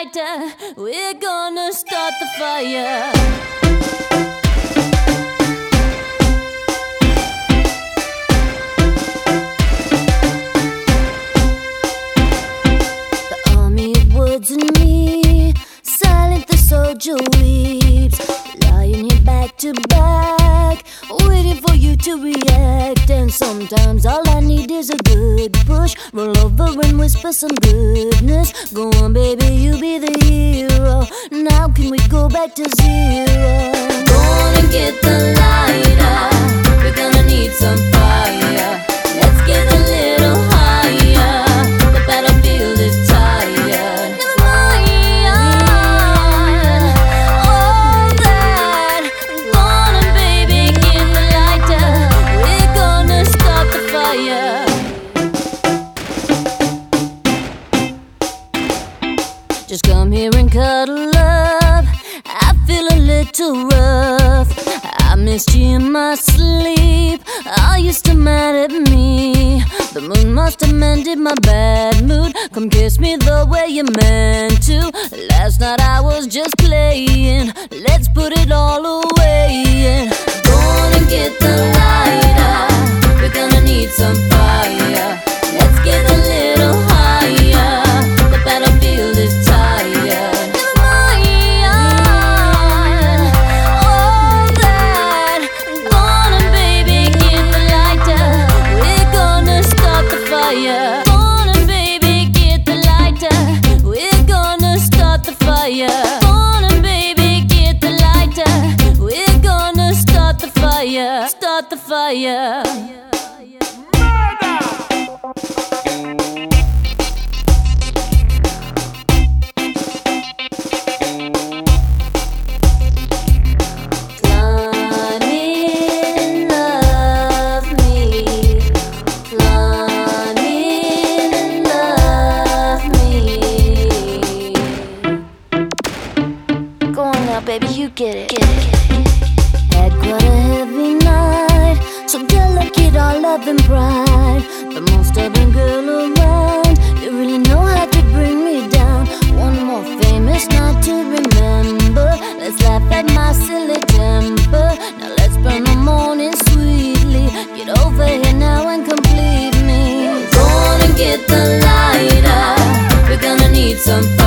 lighter, we're gonna start the fire. The army of words in me, silent the soldier weeps, lying here back to back, waiting for you to react. And sometimes all I need is a good push, roll over and whisper some goodness. Go on baby, you be the hero. Now can we go back to zero? Go on and get the lighter, we're gonna need some fire. Let's get a little higher, the battlefield is tired. All that, go on baby, get the lighter, we're gonna start the fire. Just come here and cuddle up, I feel a little rough. I missed you in my sleep, are you still mad at me? The moon must have mended my bad mood. Come kiss me the way you meant to. Last night I was just playing, let's put it all away. Go on and get the lighter, we're gonna need some fire. Let's get a little higher, the battlefield is tired. Start the fire. Go on now, baby, you get it. Had quite a heavy night, so delicate our love and pride. The most stubborn girl around, you really know how to bring me down. One more famous night to remember. Let's laugh at my silly temper. Now let's burn the morning sweetly. Get over here now and complete me. Go on and get the lighter, we're gonna need some